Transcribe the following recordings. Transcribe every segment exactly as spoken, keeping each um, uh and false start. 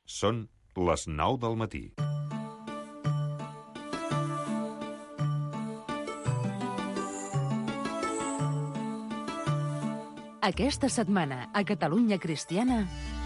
Són les nou del matí. Aquesta setmana, a Catalunya Cristiana...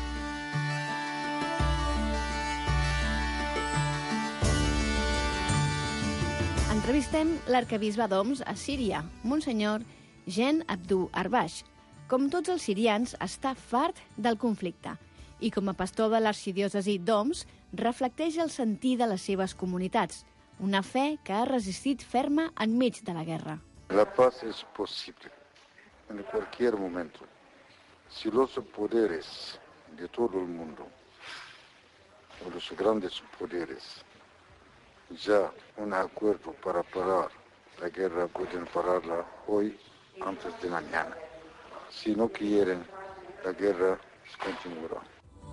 Entrevistem l'arquebisbe d'Homs a Síria, Monsenyor Gen Abdou Arbash. Com tots els sirians, està fart del conflicte i com a pastor de l'arxidiòcesi d'Homs reflecteix el sentir de les seves comunitats, una fe que ha resistit ferma enmig de la guerra. La paz es posible en cualquier momento. Si los poderes de todo el mundo, o los grandes poderes, ya un acuerdo para parar la guerra, pueden pararla hoy antes de mañana. Si no quieren, la guerra continuarà.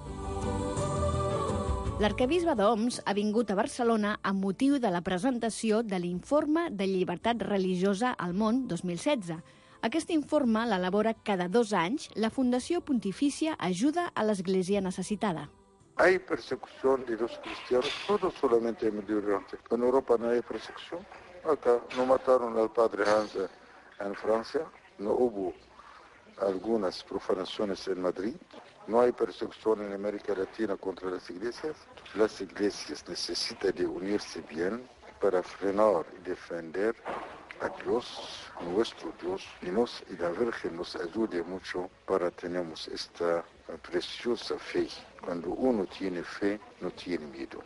L'arquebisbe d'Homs ha vingut a Barcelona amb motiu de la presentació de l'Informe de Llibertat Religiosa al Món dos mil setze. Aquest informe l'elabora cada dos anys la Fundació Pontifícia Ajuda a l'Església Necessitada. Hay persecución de los cristianos, no solamente en Medio Oriente. En Europa no hay persecución. Acá no mataron al padre Hans en Francia, no hubo algunas profanaciones en Madrid, no hay persecución en América Latina contra las iglesias. Las iglesias necesitan de unirse bien para frenar y defender a Dios, nuestro Dios, y, nos, y la Virgen nos ayude mucho para tener esta preciosa fe. Cuando uno tiene fe, no tiene miedo.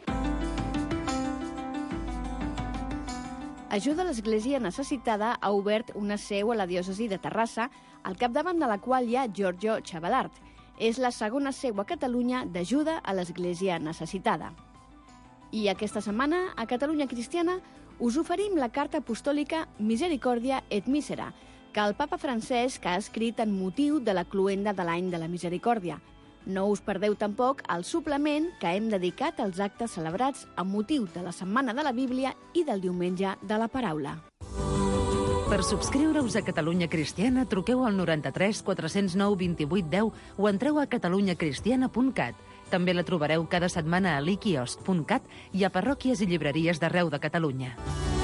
Ajuda a l'Església Necessitada ha obert una seu a la diòcesi de Terrassa, al capdavant de la qual hi ha Giorgio Chavallard. És la segona seu a Catalunya d'Ajuda a l'Església Necessitada. I aquesta setmana, a Catalunya Cristiana, us oferim la carta apostòlica Misericòrdia et Misera, que el papa Francesc ha escrit en motiu de la cloenda de l'any de la Misericòrdia. No us perdeu tampoc el suplement que hem dedicat als actes celebrats amb motiu de la Setmana de la Bíblia i del Diumenge de la Paraula. Per subscriure-us a Catalunya Cristiana, truqueu al noranta-tres quatre-cents nou vint-i-vuit deu o entreu a catalunya cristiana punt cat. També la trobareu cada setmana a l'iquiosc punt cat i a parròquies i llibreries d'arreu de Catalunya.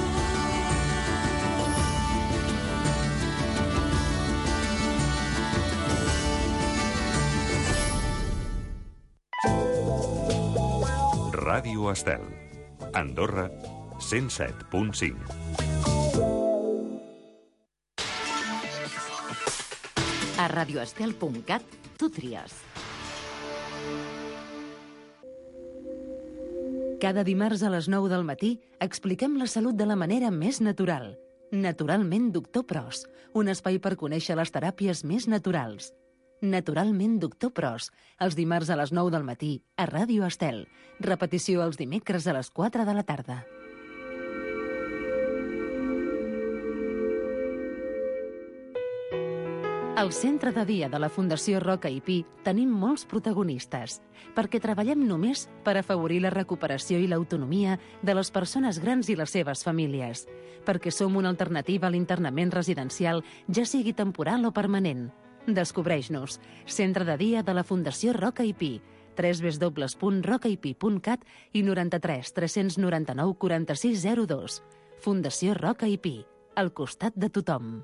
Ràdio Estel. Andorra, cent set punt cinc. A radioestel punt cat, tu tries. Cada dimarts a les nou del matí expliquem la salut de la manera més natural. Naturalment Doctor Pros, un espai per conèixer les teràpies més naturals. Naturalment Doctor Pros, els dimarts a les nou del matí a Ràdio Estel. Repetició els dimecres a les quatre de la tarda. Al centre de dia de la Fundació Roca i Pi tenim molts protagonistes, perquè treballem només per afavorir la recuperació i l'autonomia de les persones grans i les seves famílies, perquè som una alternativa a l'internament residencial, ja sigui temporal o permanent. Descobreix-nos. Centre de dia de la Fundació Roca i Pi, w w w punt roca i pi punt cat i noranta-tres tres noranta-nou quaranta-sis zero dos. Fundació Roca i Pi, al costat de tothom.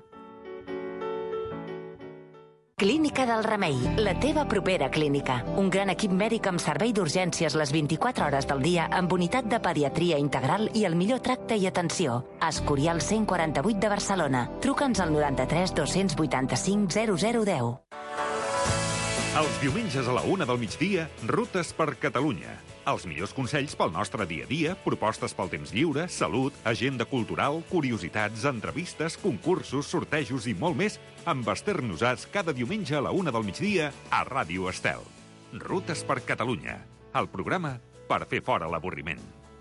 Clínica del Remei, la teva propera clínica. Un gran equip mèdic amb servei d'urgències les vint-i-quatre hores del dia, amb unitat de pediatria integral i el millor tracte i atenció. Escorial cent quaranta-vuit de Barcelona. Truca'ns al noranta-tres dos-cents vuitanta-cinc zero zero deu. Els diumenges a la una del migdia, Rutes per Catalunya. Els millors consells pel nostre dia a dia, propostes pel temps lliure, salut, agenda cultural, curiositats, entrevistes, concursos, sortejos i molt més amb Esther Nosats cada diumenge a la una del migdia a Ràdio Estel. Rutes per Catalunya, el programa per fer fora l'avorriment.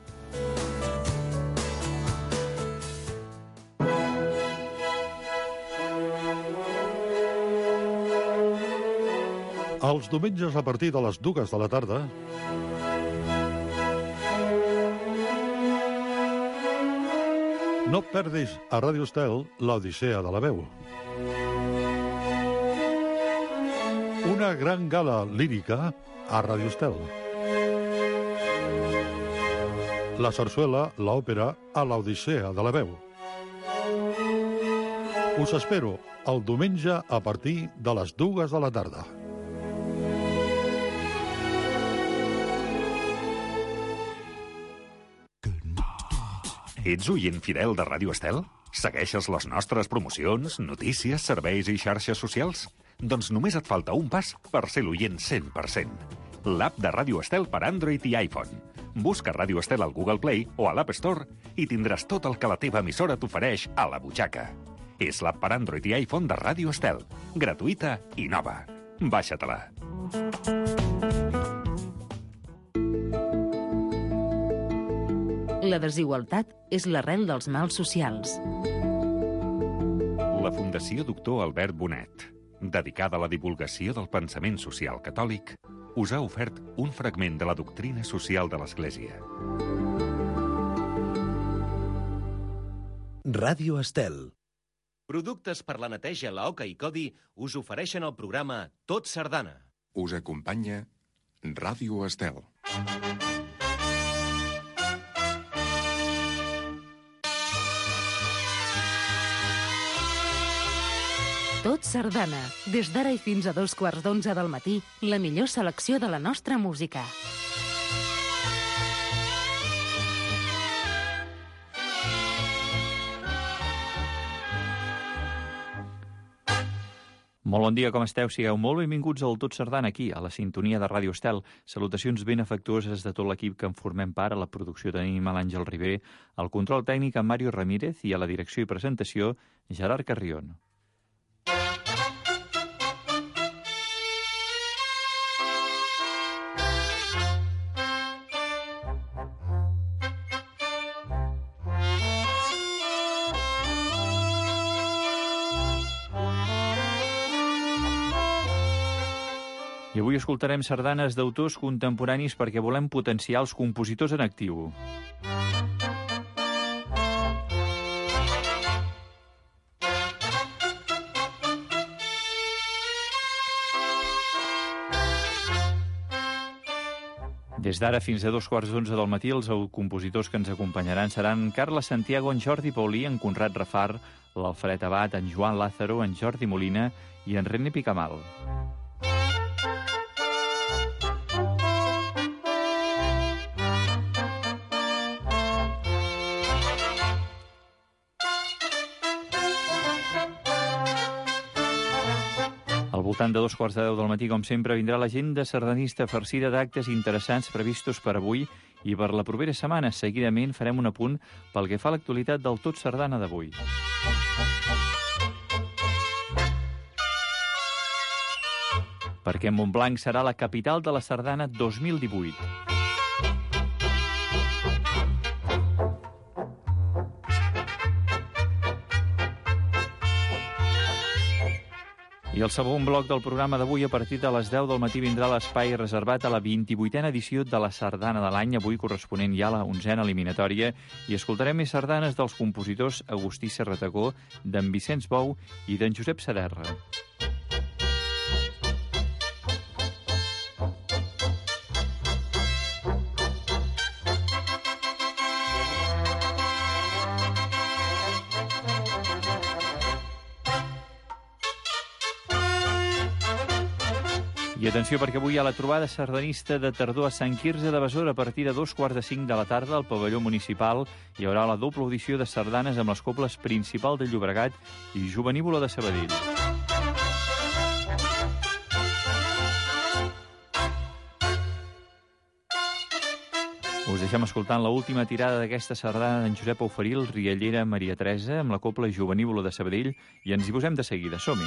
Els diumenges a partir de les dues de la tarda no perdis a Ràdio Estel l'Odissea de la Veu. Una gran gala lírica a Ràdio Estel. la sarsuela, l'òpera, a l'Odissea de la veu. Us espero el diumenge a partir de les dues de la tarda. Ets oient fidel de Ràdio Estel? Segueixes les nostres promocions, notícies, serveis i xarxes socials? Doncs només et falta un pas per ser l'oient cent per cent. L'app de Ràdio Estel per Android i iPhone. Busca Ràdio Estel al Google Play o a l'App Store i tindràs tot el que la teva emissora t'ofereix a la butxaca. És l'app per Android i iPhone de Ràdio Estel. Gratuïta i nova. Baixa-te-la. La desigualtat és l'arrel dels mals socials. La Fundació Doctor Albert Bonet, dedicada a la divulgació del pensament social catòlic, us ha ofert un fragment de la doctrina social de l'Església. Ràdio Estel. Productes per la neteja, la Oca i Codi us ofereixen el programa Tot Sardana. Us acompanya Ràdio Estel. Tot Sardana. Des d'ara i fins a dos quarts d'onze del matí, la millor selecció de la nostra música. Molt bon dia, com esteu? Sigueu molt benvinguts al Tot Sardana aquí, a la sintonia de Ràdio Estel. Salutacions ben afectuoses de tot l'equip que en formem part. A la producció tenim l'Àngel Ribé, al control tècnic en Mario Ramírez i a la direcció i presentació Gerard Carrión. I avui escoltarem sardanes d'autors contemporanis perquè volem potenciar els compositors en actiu. Des d'ara fins a dos quarts d'onze del matí, els compositors que ens acompanyaran seran Carles Santiago, en Jordi Paulí, en Conrad Rafar, l'Alfred Abad, en Joan Lázaro, en Jordi Molina i en René Picamal. Al voltant de dos quarts de deu del matí, com sempre, vindrà l'agenda sardanista farcida d'actes interessants previstos per avui i per la propera setmana. Seguidament farem un apunt pel que fa a l'actualitat del Tot Sardana d'avui. Perquè Montblanc serà la capital de la sardana dos mil divuit. I el segon bloc del programa d'avui, a partir de les deu del matí, vindrà l'espai reservat a la vint-i-vuitena edició de la Sardana de l'any, avui corresponent ja a la onzena eliminatòria, i escoltarem més sardanes dels compositors Agustí Serratacó, d'en Vicenç Bou i d'en Josep Saderra. I atenció, perquè avui hi ha la trobada sardanista de tardor a Sant Quirze de Besora a partir de dos quarts de cinc de la tarda al pavelló municipal. Hi haurà la doble audició de sardanes amb les cobles Principal de Llobregat i Jovenívola de Sabadell. Us deixem escoltant l'última tirada d'aquesta sardana d'en Josep Auferil, Riallera Maria Teresa, amb la cobla Jovenívola de Sabadell, i ens hi posem de seguida. Som-hi!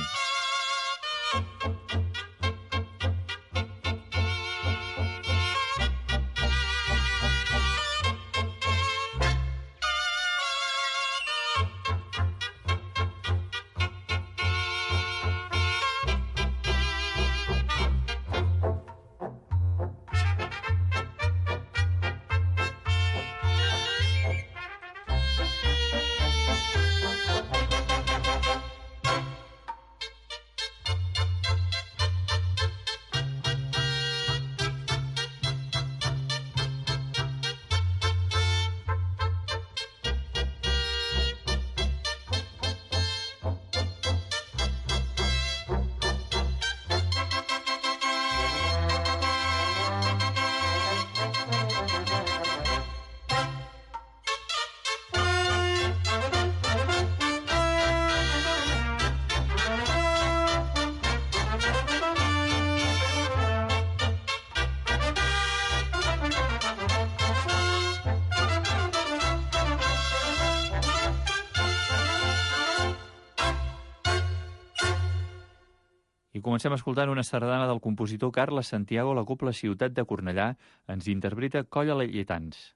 comencem escoltant una sardana del compositor Carles Santiago, la Cobla Ciutat de Cornellà, ens interpreta Colla Laietans.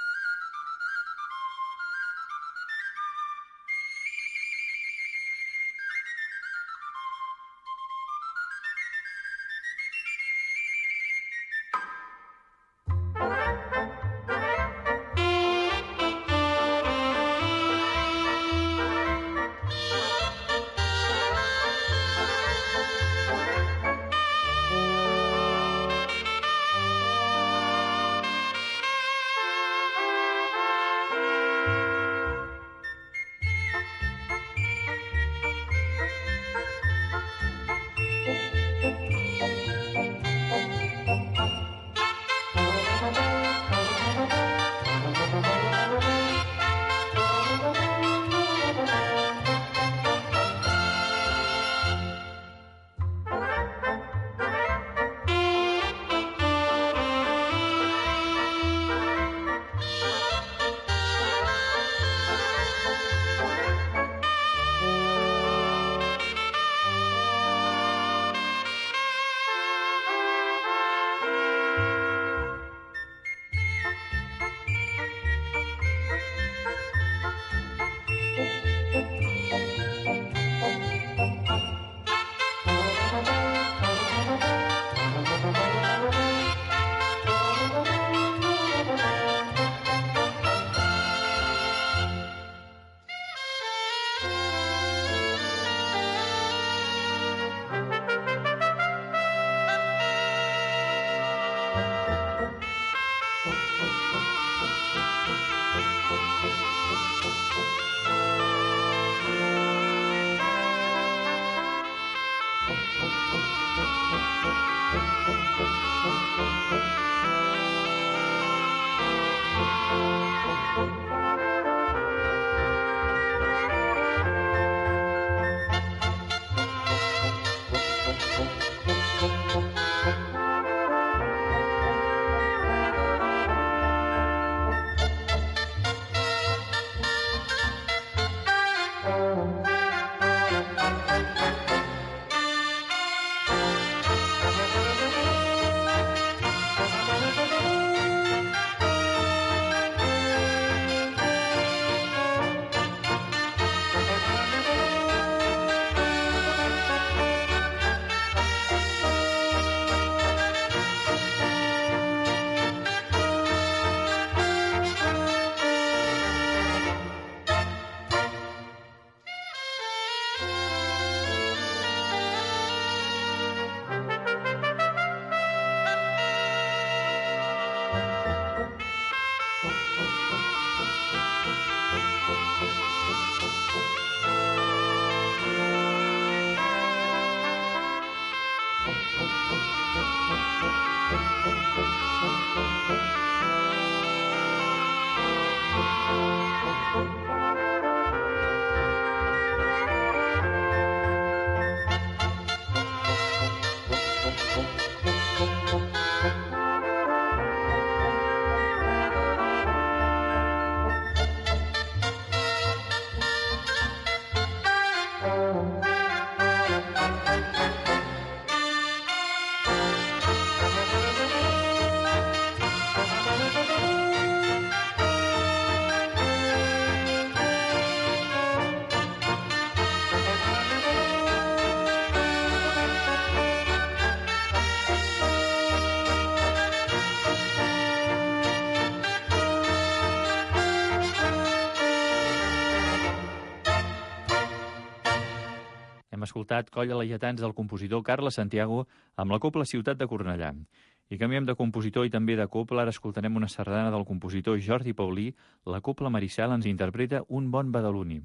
Hem escoltat Colla Laietans del compositor Carles Santiago amb la Cobla Ciutat de Cornellà. I canviem de compositor i també de cobla. Ara escoltarem una sardana del compositor Jordi Paulí. La Cobla Marissal ens interpreta Un bon badaloni.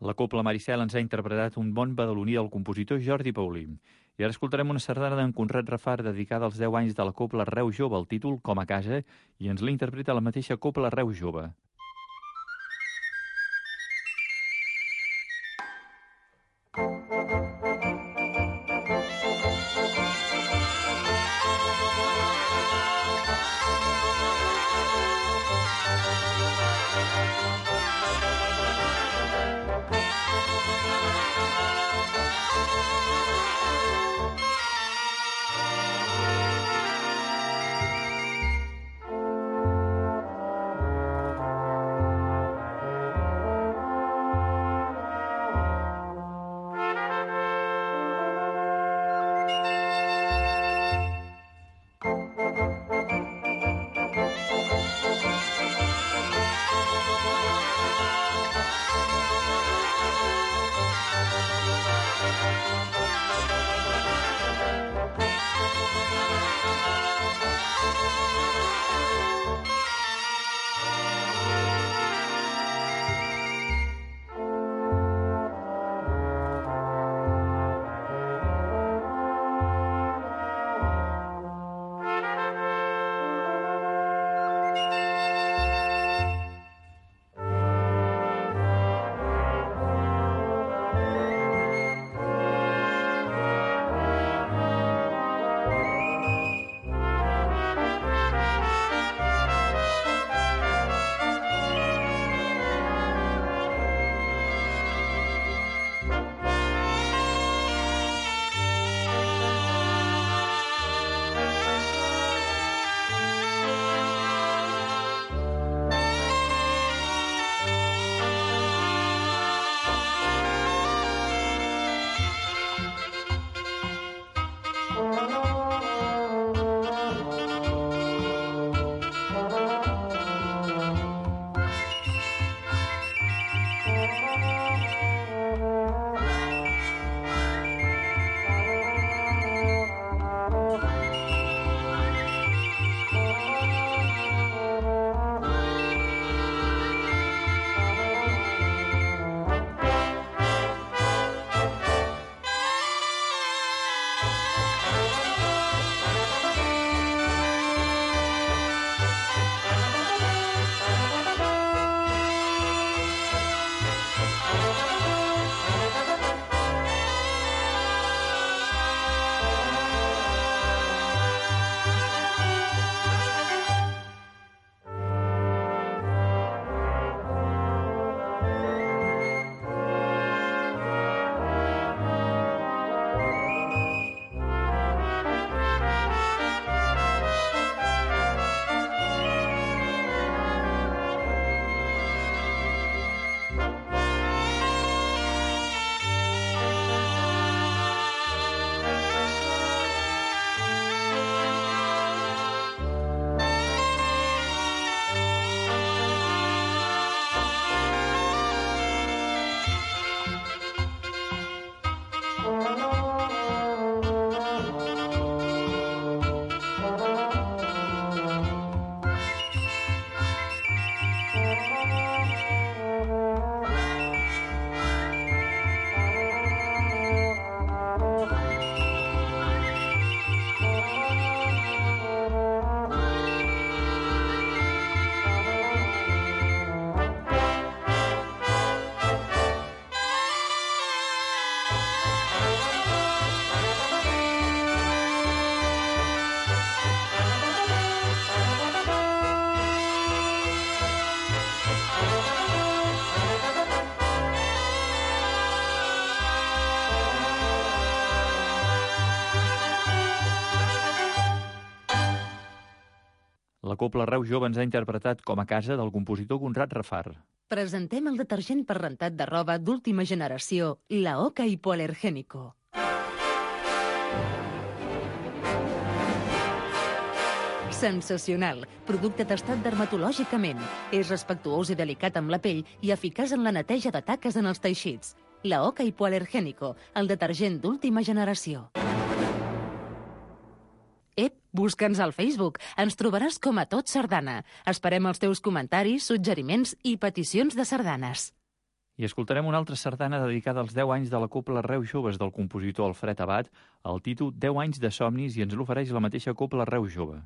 La Cobla Maricel ens ha interpretat un bon badaloní del compositor Jordi Paulí. I ara escoltarem una sardana d'en Conrad Rafar dedicada als deu anys de la Cobla Reus Jove, el títol Com a casa, i ens l'interpreta la mateixa Cobla Reus Jove. La Cobla Reus Jove ens ha interpretat Com a casa del compositor Conrad Rafar. Presentem el detergent per rentat de roba d'última generació, la Oca Hipoalergénico. Sensacional. Producte testat dermatològicament. És respectuós i delicat amb la pell i eficaç en la neteja de taques en els teixits. La Oca Hipoalergénico, el detergent d'última generació. Ep, busca'ns al Facebook. Ens trobaràs com a Tot Sardana. Esperem els teus comentaris, suggeriments i peticions de sardanes. I escoltarem una altra sardana dedicada als deu anys de la Cobla Reus Joves del compositor Alfred Abad, el títol deu anys de somnis, i ens l'ofereix la mateixa Cobla Reus Jove.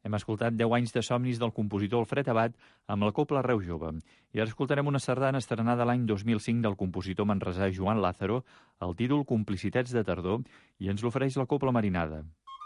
Hem escoltat deu anys de somnis del compositor Alfred Abat amb la Cobla Reu Jove. I ara escoltarem una sardana estrenada l'any dos mil cinc del compositor manresà Joan Lázaro, el títol Complicitats de tardor, i ens l'ofereix la Cobla Marinada.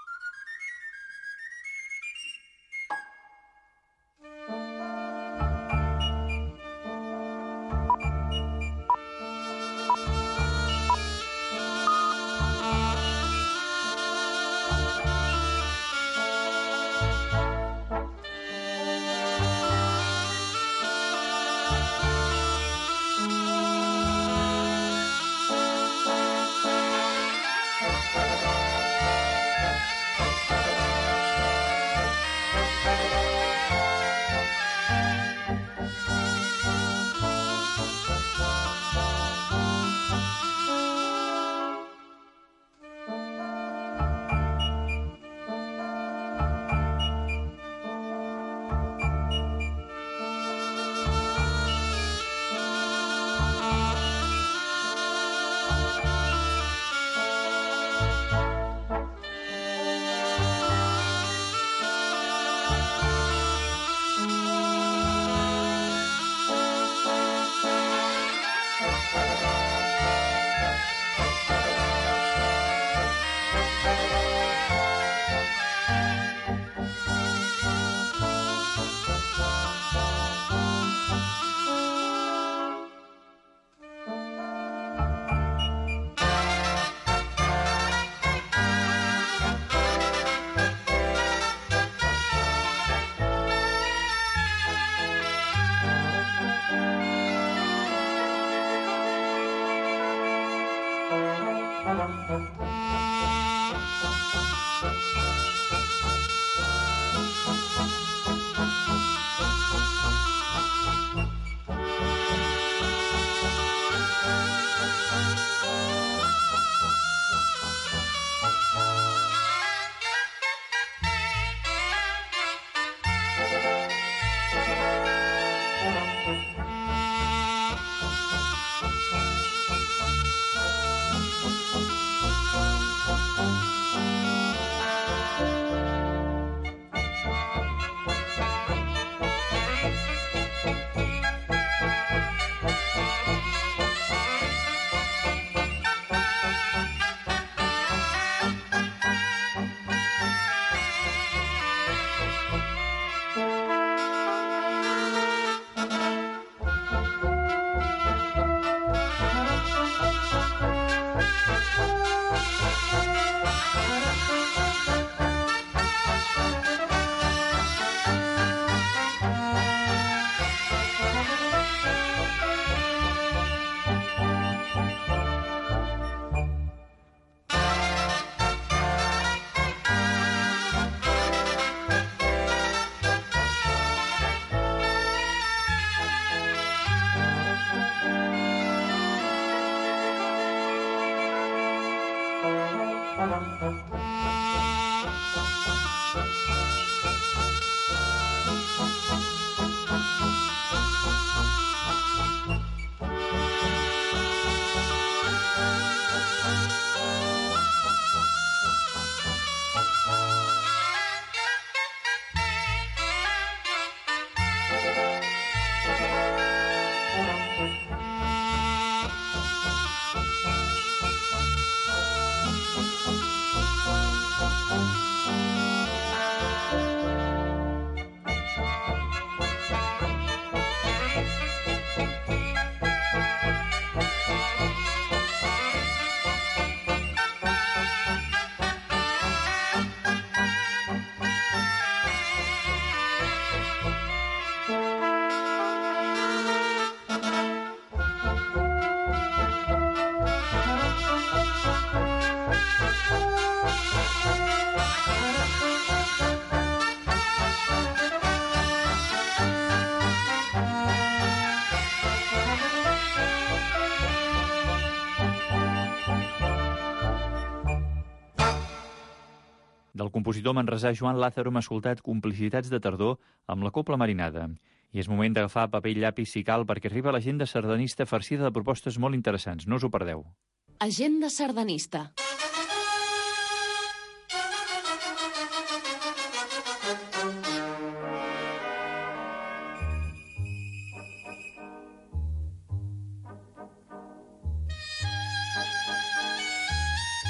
Del compositor manresà Joan Lázaro hem escoltat Complicitats de tardor amb la Cobla Marinada. I és moment d'agafar paper i llapis si cal perquè arriba l'agenda sardanista farcida de propostes molt interessants. No us ho perdeu. Agenda sardanista.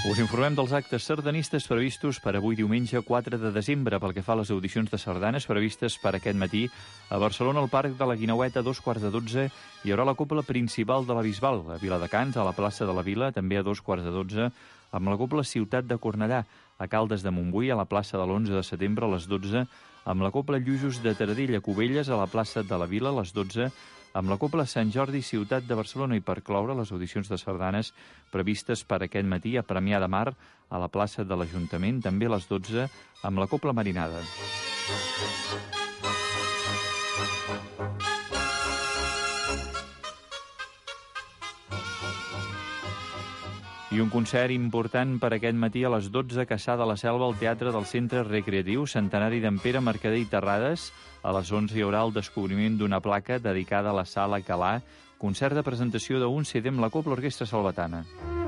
Us informem dels actes sardanistes previstos per avui diumenge quatre de desembre. Pel que fa a les audicions de sardanes previstes per aquest matí, a Barcelona, al Parc de la Guineueta, a dos quarts de dotze, hi haurà la cobla principal de la Bisbal. A Viladecans, a la plaça de la Vila, també a dos quarts de dotze, amb la cobla Ciutat de Cornellà. A Caldes de Montbui, a la plaça de l'onze de setembre, a les dotze, amb la cobla Lluços de Taradell. A Cubelles, a la plaça de la Vila, a les dotze, amb la cobla Sant Jordi, Ciutat de Barcelona. I per cloure, les audicions de sardanes previstes per aquest matí a Premià de Mar, a la plaça de l'Ajuntament, també a les dotze, amb la cobla Marinada. I un concert important per aquest matí a les dotze a Cassà de la Selva, al Teatre del Centre Recreatiu Centenari d'en Pere Mercader i Terrades. A les onze hi haurà el descobriment d'una placa dedicada a la Sala Calà, concert de presentació d'un C D amb la Cobla Orquestra Salvatana.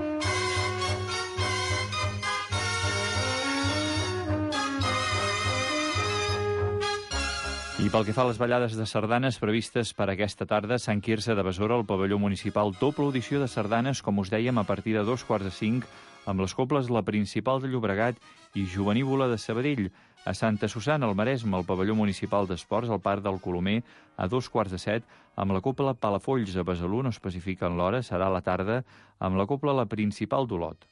I pel que fa a les ballades de sardanes previstes per aquesta tarda, Sant Quirze de Besora, al pavelló municipal, doble audició de sardanes, com us dèiem, a partir de dos quarts de cinc, amb les cobles La Principal de Llobregat i Jovenívola de Sabadell. A Santa Susana, al Maresme, al pavelló municipal d'esports, al Parc del Colomer, a dos quarts de set, amb la cobla Palafolls. A Besalú, no especifiquen l'hora, serà a la tarda, amb la cobla La Principal d'Olot.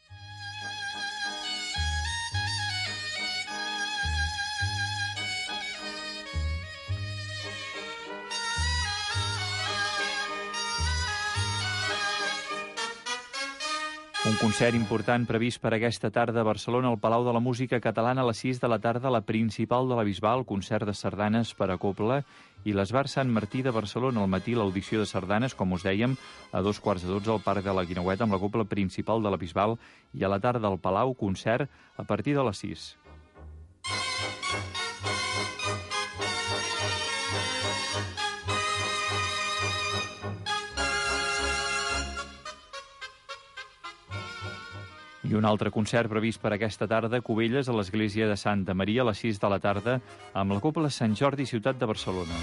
Un concert important previst per aquesta tarda a Barcelona al Palau de la Música Catalana a les sis de la tarda, la Principal de la Bisbal, concert de sardanes per a cobla, i l'Esbar Sant Martí de Barcelona al matí, l'audició de sardanes, com us dèiem, a dos quarts de dotze al Parc de la Guineueta amb la cobla Principal de la Bisbal, i a la tarda al Palau, concert a partir de les sis. I un altre concert previst per aquesta tarda a Cubelles, a l'església de Santa Maria, a les sis de la tarda, amb la cobla Sant Jordi, Ciutat de Barcelona.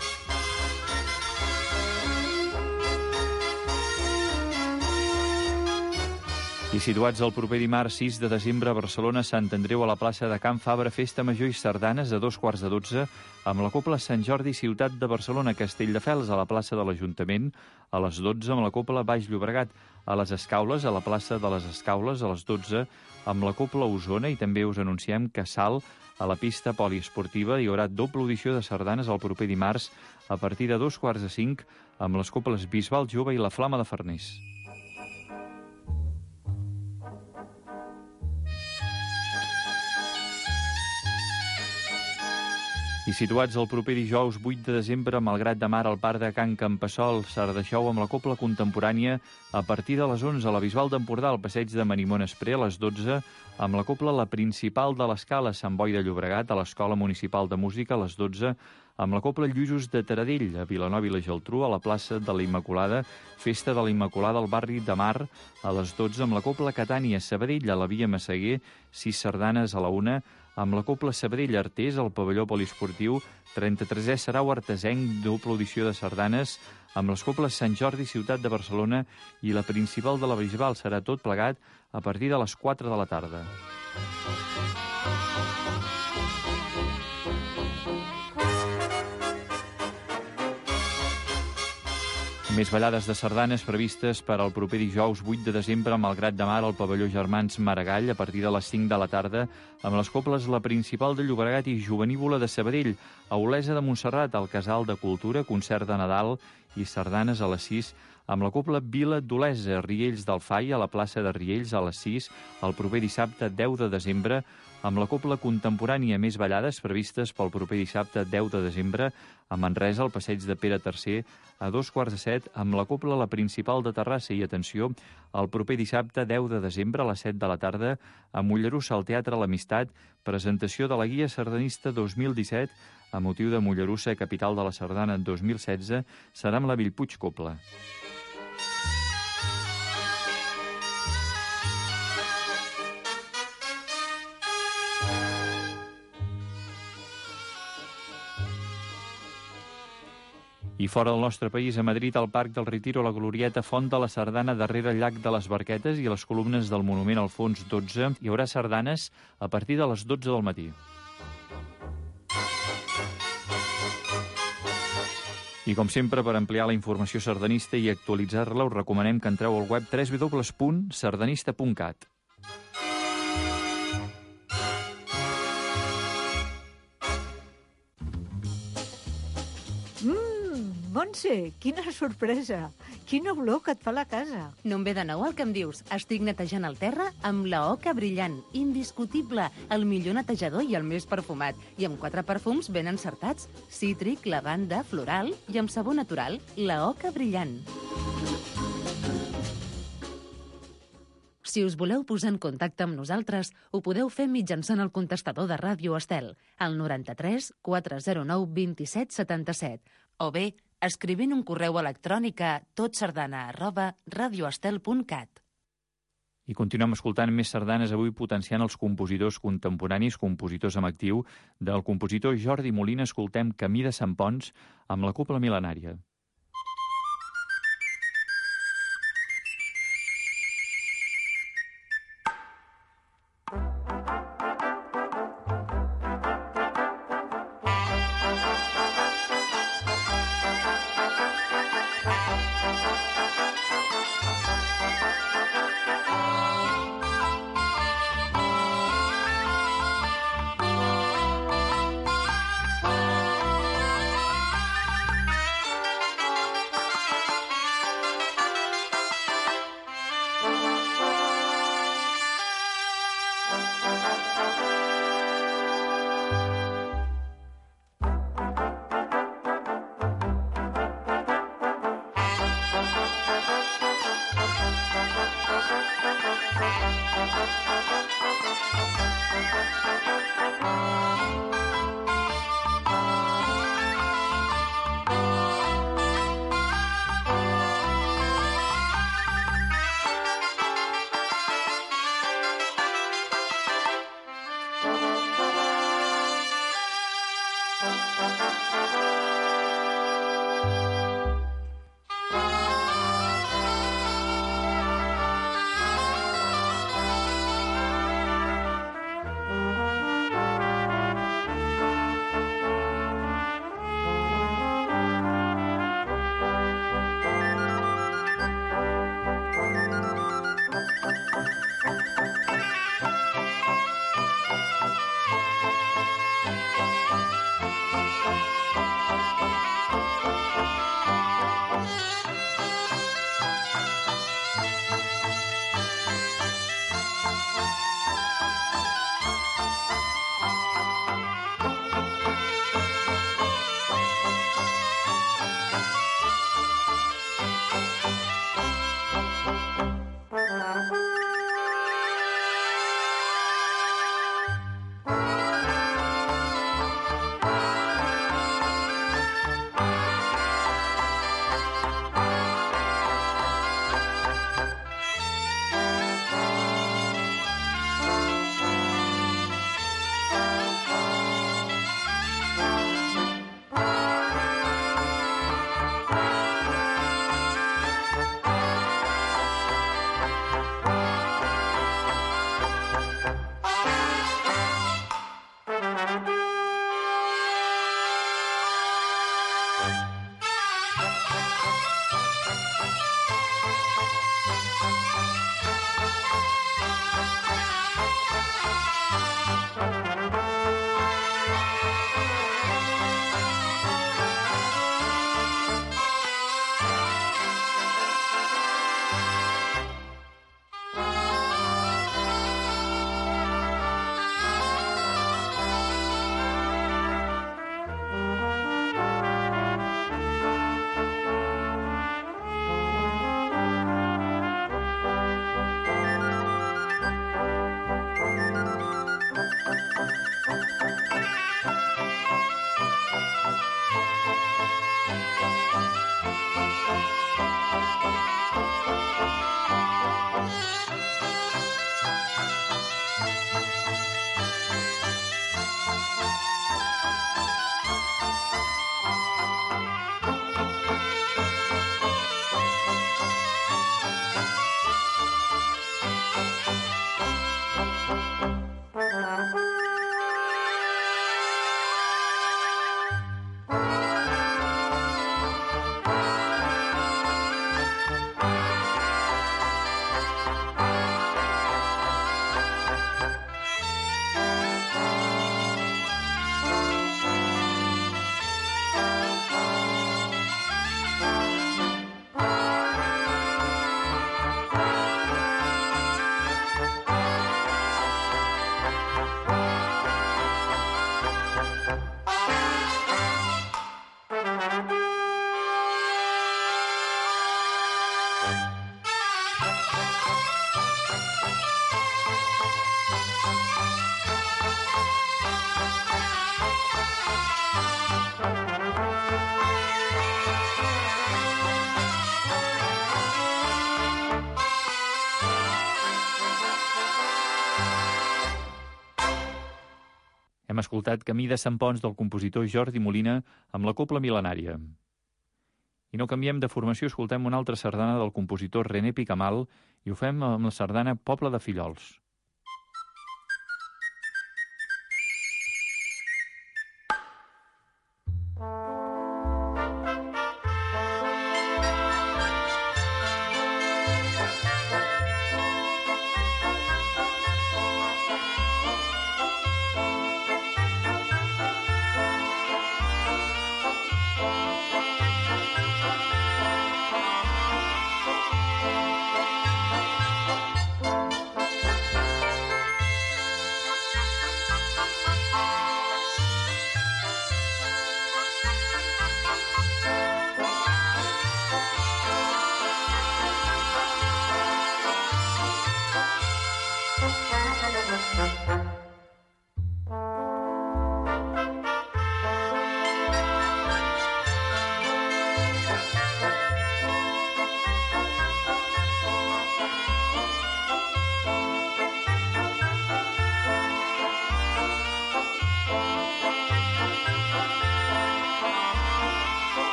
I situats el proper dimarts sis de desembre a Barcelona, Sant Andreu, a la plaça de Can Fabra, festa major i sardanes a dos quarts de dotze, amb la cobla Sant Jordi, Ciutat de Barcelona. Castelldefels, a la plaça de l'Ajuntament, a les dotze, amb la cobla Baix Llobregat. A les Escaules, a la plaça de les Escaules, a les dotze, amb la cobla Osona. I també us anunciem que a Salt, a la pista poliesportiva, hi haurà doble audició de sardanes el proper dimarts a partir de dos quarts de cinc, amb les cobles Bisbal Jove i la Flama de Farners. I situats el proper dijous vuit de desembre a Malgrat de Mar, al Parc de Can Campassol, Sardeixou amb la cobla contemporània a partir de les onze, a la Bisbal d'Empordà, al passeig de Marimón Espré, a les dotze, amb la cobla La Principal de l'Escala, a Sant Boi de Llobregat, a l'Escola Municipal de Música, a les dotze, amb la cobla Lluços de Taradell, a Vilanova i la Geltrú, a la plaça de la Immaculada, festa de la Immaculada al barri de Mar, a les dotze, amb la cobla Catània, Sabadell, a la Via Massaguer, sis sardanes a la una, amb la cobla Sabadell Artés, al pavelló poliesportiu, trenta-tresè Sarau Artesenc, doble audició de sardanes, amb les cobles Sant Jordi, Ciutat de Barcelona, i la Principal de la Bisbal. Serà tot plegat a partir de les quatre de la tarda. Més ballades de sardanes previstes per al proper dijous vuit de desembre a Malgrat de Mar, al pavelló Germans Maragall, a partir de les cinc de la tarda, amb les cobles La Principal de Llobregat i Jovenívola de Sabadell. A Olesa de Montserrat, al Casal de Cultura, concert de Nadal i sardanes a les sis, amb la cobla Vila d'Olesa, Riells del Fai, a la plaça de Riells, a les sis, el proper dissabte deu de desembre, amb la cobla contemporània. Més ballades previstes pel proper dissabte deu de desembre a Manresa, al passeig de Pere tercer, a dos quarts de set, amb la cobla La Principal de Terrassa. I atenció, el proper dissabte deu de desembre a les set de la tarda a Mollerussa, al Teatre L'Amistat, presentació de la Guia Sardanista dos mil disset a motiu de Mollerussa, capital de la Sardana dos mil setze, serà amb la Bellpuig Cobla. I fora del nostre país, a Madrid, al Parc del Retiro, la Glorieta, Font de la Sardana, darrere el llac de les Barquetes i a les columnes del Monument Alfons dotze, hi haurà sardanes a partir de les dotze del matí. I com sempre, per ampliar la informació sardanista i actualitzar-la, us recomanem que entreu al web w w w punt sardanista punt cat. Montse, quina sorpresa! Quina olor que et fa la casa! No em ve de nou el que em dius. Estic netejant el terra amb la Oca Brillant. Indiscutible, el millor netejador i el més perfumat. I amb quatre perfums ben encertats. Cítric, lavanda, floral i amb sabó natural. La Oca Brillant. Si us voleu posar en contacte amb nosaltres, ho podeu fer mitjançant el contestador de Ràdio Estel, al noranta-tres quatre zero nou dos set set set, o bé escrivint un correu electrònic a totsardana arroba radioestel punt cat. I continuem escoltant més sardanes, avui potenciant els compositors contemporanis, compositors amb actiu. Del compositor Jordi Molina escoltem Camí de Sant Ponç amb la Cobla Mil·lenària. Hem escoltat Camí de Sant Pons del compositor Jordi Molina amb la Cobla Mil·lenària. I no canviem de formació, escoltem una altra sardana del compositor René Picamal i ho fem amb la sardana Poble de Fillols.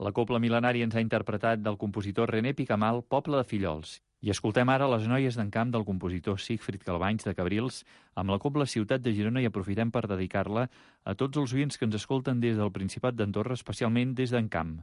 La Cobla Mil·lenària ens ha interpretat del compositor René Picamal, Poble de Fillols. I escoltem ara les noies d'en camp del compositor Sigfrid Calbanys de Cabrils amb la Cobla Ciutat de Girona i aprofitem per dedicar-la a tots els oients que ens escolten des del Principat d'Andorra, especialment des d'en camp.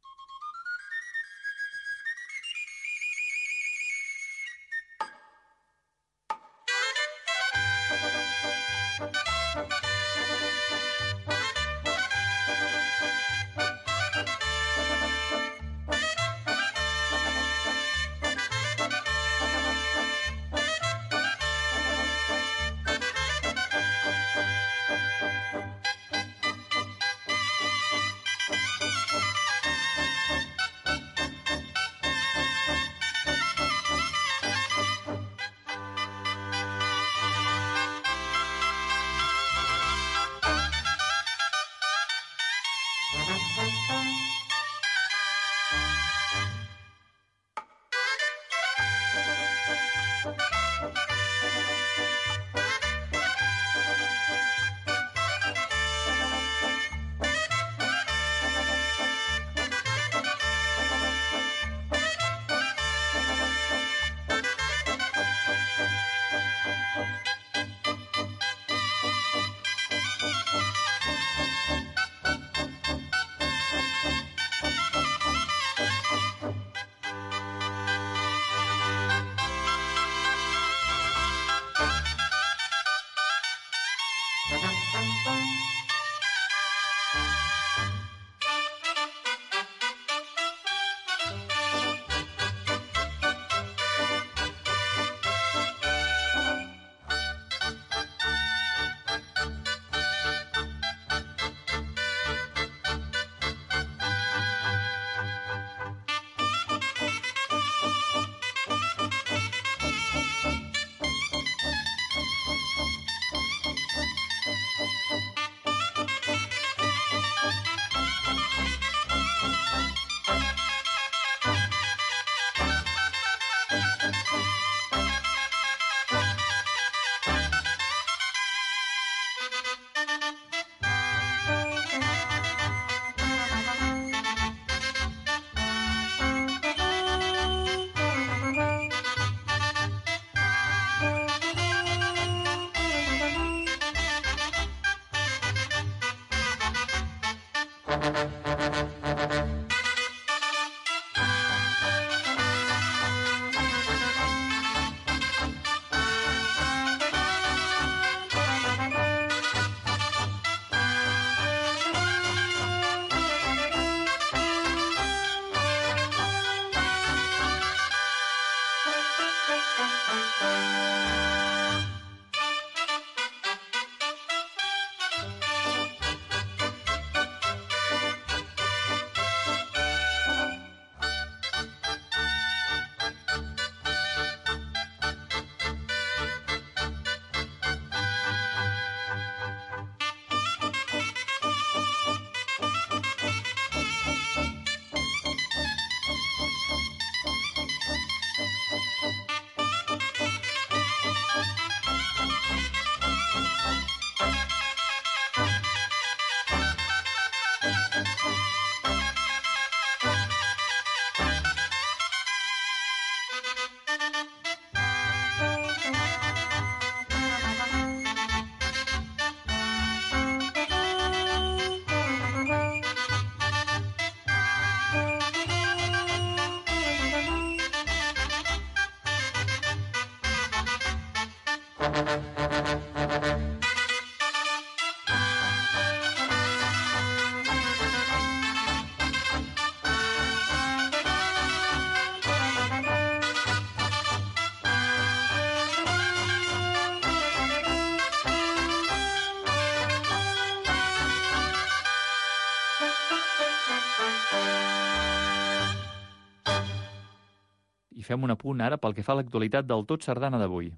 I fem un apunt ara pel que fa a l'actualitat del Tot Sardana d'avui.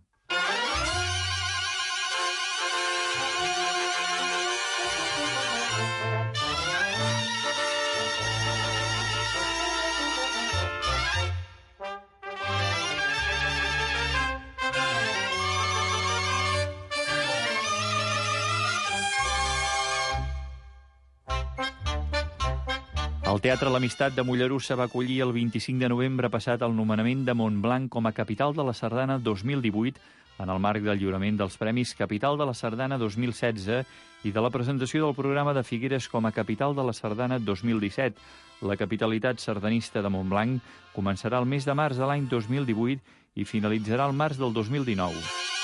El Teatre L'Amistat de Mollerussa va acollir el vint-i-cinc de novembre passat el nomenament de Montblanc com a capital de la Sardana dos mil divuit en el marc del lliurament dels Premis Capital de la Sardana dos mil setze i de la presentació del programa de Figueres com a capital de la Sardana dos mil disset. La capitalitat sardanista de Montblanc començarà el mes de març de l'any dos mil divuit i finalitzarà el març del dos mil dinou.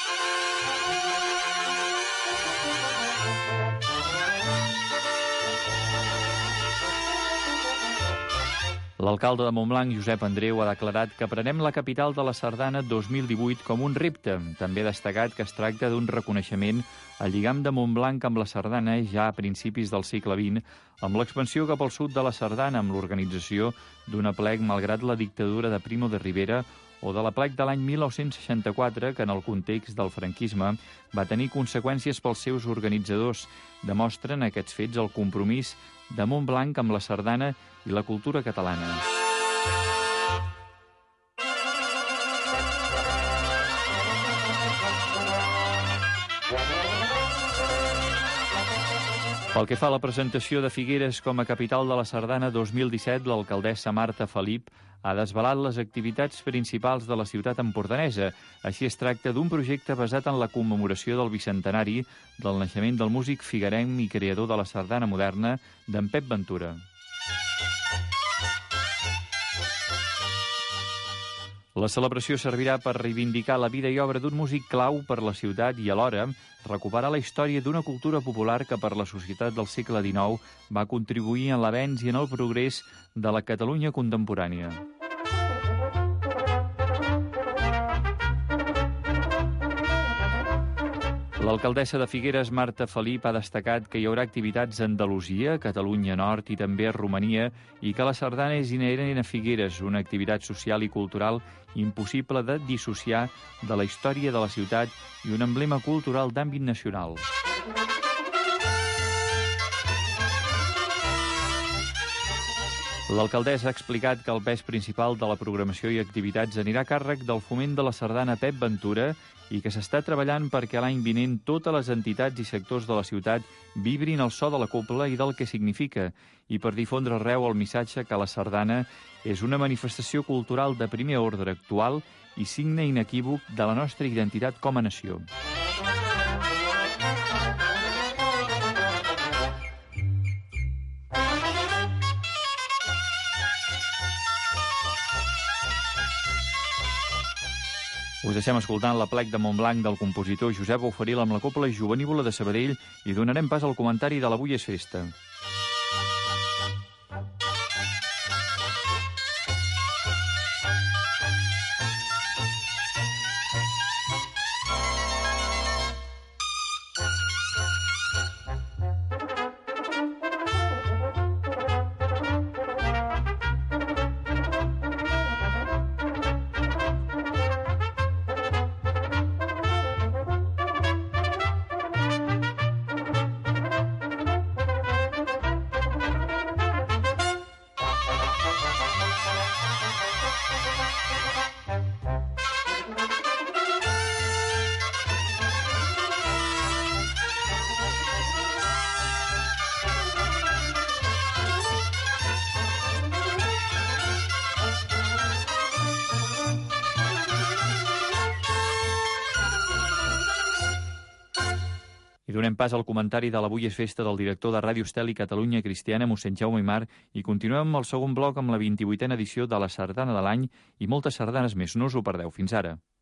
L'alcalde de Montblanc, Josep Andreu, ha declarat que prenem la capital de la Sardana dos mil divuit com un repte. També ha destacat que es tracta d'un reconeixement al lligam de Montblanc amb la Sardana ja a principis del segle vint, amb l'expansió cap al sud de la Sardana, amb l'organització d'un aplec malgrat la dictadura de Primo de Rivera o de l'aplec de l'any mil nou-cents seixanta-quatre, que en el context del franquisme va tenir conseqüències pels seus organitzadors. Demostren aquests fets el compromís de Montblanc amb la Sardana i la cultura catalana. Pel que fa a la presentació de Figueres com a capital de la Sardana dos mil disset, l'alcaldessa Marta Felip ha desvelat les activitats principals de la ciutat empordanesa. Així es tracta d'un projecte basat en la commemoració del bicentenari del naixement del músic figuerenc i creador de la sardana moderna, d'en Pep Ventura. La celebració servirà per reivindicar la vida i obra d'un músic clau per la ciutat i alhora recuperar la història d'una cultura popular que per la societat del segle dinou va contribuir en l'avenç i en el progrés de la Catalunya contemporània. L'alcaldessa de Figueres, Marta Felip, ha destacat que hi haurà activitats a Andalusia, Catalunya Nord i també a Romania i que la sardana és inherent a Figueres, una activitat social i cultural impossible de dissociar de la història de la ciutat i un emblema cultural d'àmbit nacional. L'alcaldessa ha explicat que el pes principal de la programació i activitats anirà a càrrec del foment de la sardana Pep Ventura i que s'està treballant perquè l'any vinent totes les entitats i sectors de la ciutat vibrin el so de la cobla i del que significa, i per difondre arreu el missatge que la sardana és una manifestació cultural de primer ordre actual i signe inequívoc de la nostra identitat com a nació. Us deixem escoltant l'aplec de Montblanc del compositor Josep Bofarull amb la Cobla Jovenívola de Sabadell i donarem pas al comentari de l'Avui és festa. I donem pas al comentari de l'Avui és festa del director de Ràdio Estel i Catalunya Cristiana, mossèn Jaume Aymar, i continuem amb el segon bloc amb la vint-i-vuitena edició de la Sardana de l'any i moltes sardanes més. No us ho perdeu. Fins ara.